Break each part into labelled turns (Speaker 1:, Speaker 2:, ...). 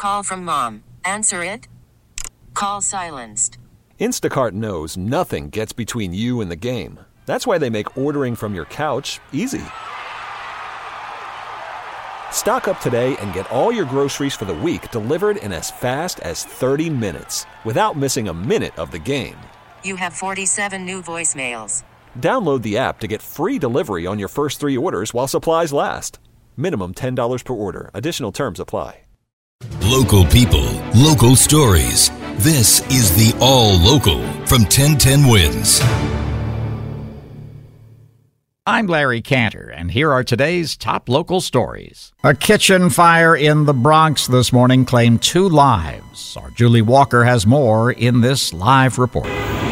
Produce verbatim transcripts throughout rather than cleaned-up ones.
Speaker 1: call from mom. Answer it. Call silenced.
Speaker 2: Instacart knows nothing gets between you and the game. That's why they make ordering from your couch easy. Stock up today and get all your groceries for the week delivered in as fast as thirty minutes without missing a minute of the game.
Speaker 1: You have forty-seven new voicemails.
Speaker 2: Download the app to get free delivery on your first three orders while supplies last. Minimum ten dollars per order. Additional terms apply.
Speaker 3: Local people, local stories. This is the All Local from ten ten Wins.
Speaker 4: I'm Larry Cantor, and here are today's top local stories. A kitchen fire in the Bronx this morning claimed two lives. Our Julie Walker has more in this live report.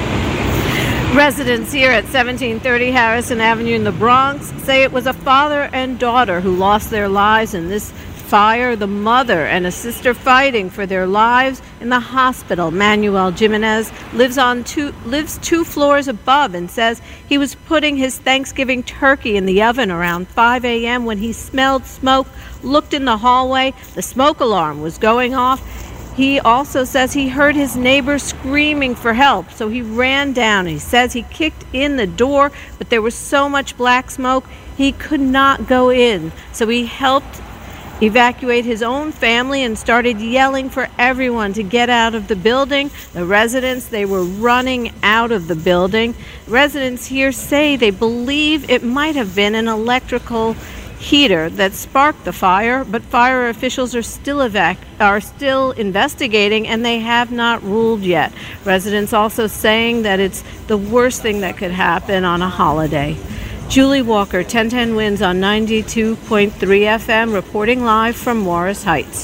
Speaker 5: Residents here at seventeen thirty Harrison Avenue in the Bronx say it was a father and daughter who lost their lives in this fire. The mother and a sister fighting for their lives in the hospital. Manuel Jimenez lives on two lives two floors above and says he was putting his Thanksgiving turkey in the oven around five a.m. when he smelled smoke, looked in the hallway, the smoke alarm was going off. He also says he heard his neighbor screaming for help, so he ran down. He says he kicked in the door, but there was so much black smoke he could not go in. So he helped evacuate his own family and started yelling for everyone to get out of the building. The residents, they were running out of the building. Residents here say they believe it might have been an electrical heater that sparked the fire, but fire officials are still evac- are still investigating, and they have not ruled yet. Residents also saying that it's the worst thing that could happen on a holiday. Julie Walker, ten ten Wins on ninety-two point three F M, reporting live from Morris Heights.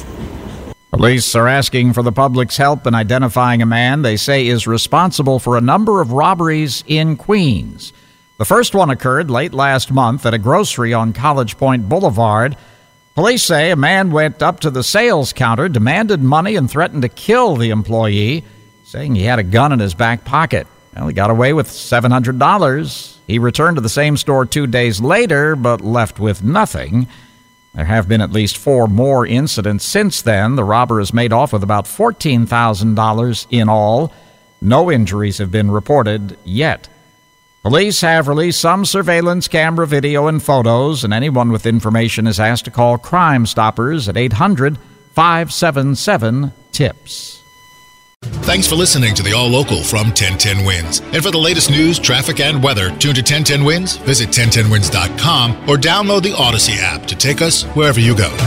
Speaker 4: Police are asking for the public's help in identifying a man they say is responsible for a number of robberies in Queens. The first one occurred late last month at a grocery on College Point Boulevard. Police say a man went up to the sales counter, demanded money, and threatened to kill the employee, saying he had a gun in his back pocket. Well, he got away with seven hundred dollars. He returned to the same store two days later, but left with nothing. There have been at least four more incidents since then. The robber has made off with about fourteen thousand dollars in all. No injuries have been reported yet. Police have released some surveillance camera video and photos, and anyone with information is asked to call Crime Stoppers at eight hundred, five seven seven, TIPS.
Speaker 3: Thanks for listening to the All Local from ten ten Wins. And for the latest news, traffic, and weather, tune to ten ten Wins, visit ten ten wins dot com, or download the Odyssey app to take us wherever you go.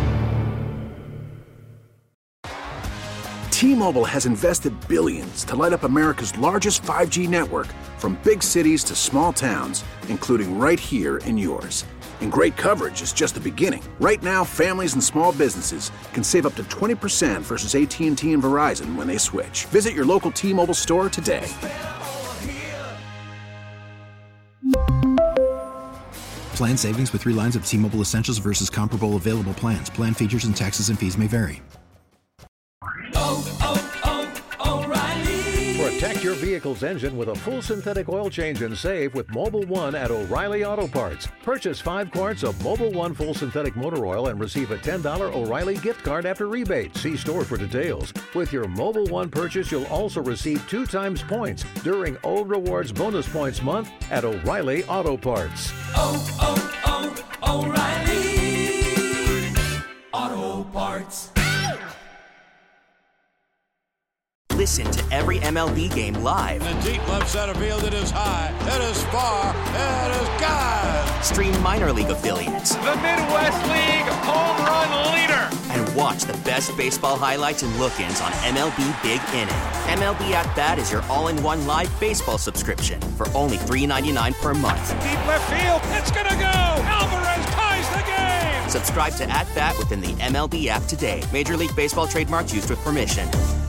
Speaker 6: T-Mobile has invested billions to light up America's largest five G network, from big cities to small towns, including right here in yours. And great coverage is just the beginning. Right now, families and small businesses can save up to twenty percent versus A T and T and Verizon when they switch. Visit your local T-Mobile store today.
Speaker 7: Plan savings with three lines of T-Mobile Essentials versus comparable available plans. Plan features and taxes and fees may vary.
Speaker 8: Oh, oh, oh, O'Reilly. Protect your vehicle's engine with a full synthetic oil change and save with Mobil one at O'Reilly Auto Parts. Purchase five quarts of Mobil one full synthetic motor oil and receive a ten dollars O'Reilly gift card after rebate. See store for details. With your Mobil one purchase, you'll also receive two times points during O Rewards Bonus Points Month at O'Reilly Auto Parts.
Speaker 9: Oh, oh, oh, O'Reilly Auto Parts.
Speaker 10: Listen to every M L B game live.
Speaker 11: In the deep left center field, it is high, it is far, it is gone.
Speaker 10: Stream minor league affiliates.
Speaker 12: The Midwest League home run leader.
Speaker 10: And watch the best baseball highlights and look-ins on M L B Big Inning. M L B At Bat is your all-in-one live baseball subscription for only three dollars and ninety-nine cents per month.
Speaker 12: Deep left field, it's gonna go. Alvarez ties the game.
Speaker 10: Subscribe to At Bat within the M L B app today. Major League Baseball trademarks used with permission.